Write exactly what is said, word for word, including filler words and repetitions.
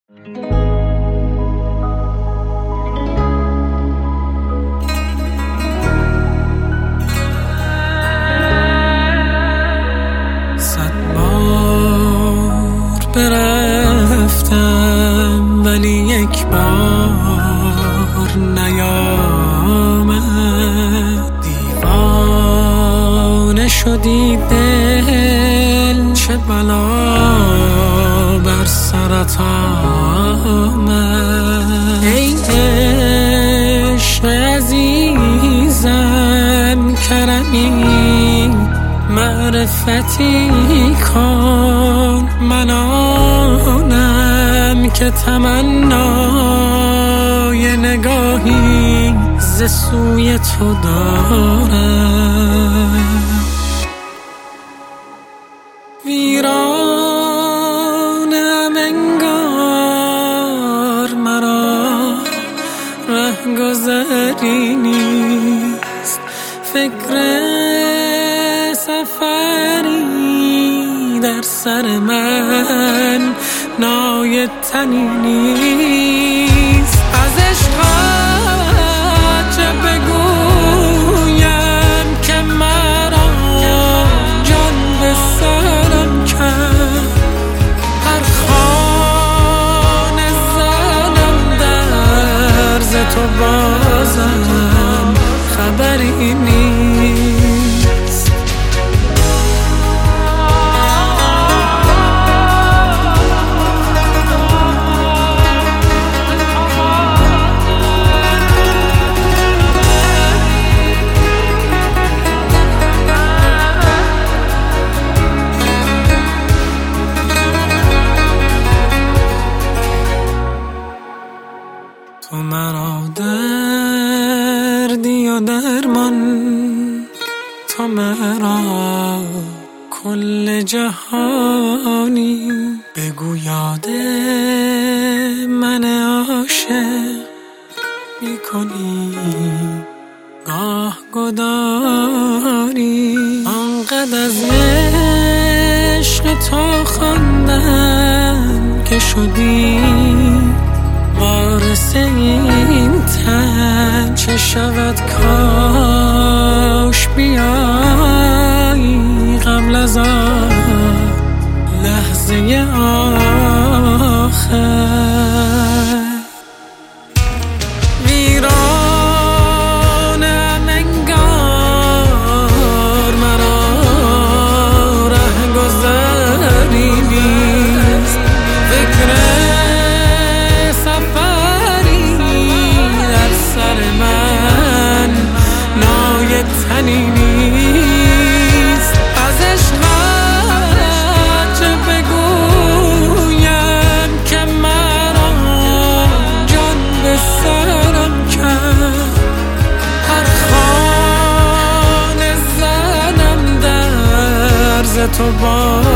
صد بار برفتم ولی یک بار نیامد. دیوانه شدی دل، چه بلا بر سرت آمد. ای عشق عزیزم کرمی معرفتی کن، من آنم که تمنای نگاهی ز سوی تو دارم. ویرانم انگار مرا رهگذری نیست، فکر سفری در سر من نای تنی نیست. از عشقت چه بگویم که مرا جان به سرم کرد. هر خانه زنم در ز تو بازم خبری نیست. تو مرا دردی و درمان، تو مرا کل جهانی. بگو یاد من عاشق میکنی گاه گداری. آنقدر از عشق تو خواندم که شدی وارث این تن. چه شود کاش بیایی قبل از آن لحظه آخر. ویرانم انگار مرا رهگذری نیست، فکر تنی نیست. از عشقت چه بگویم که مرا جان به سرم کرد. هر خانه زنم در ز تو با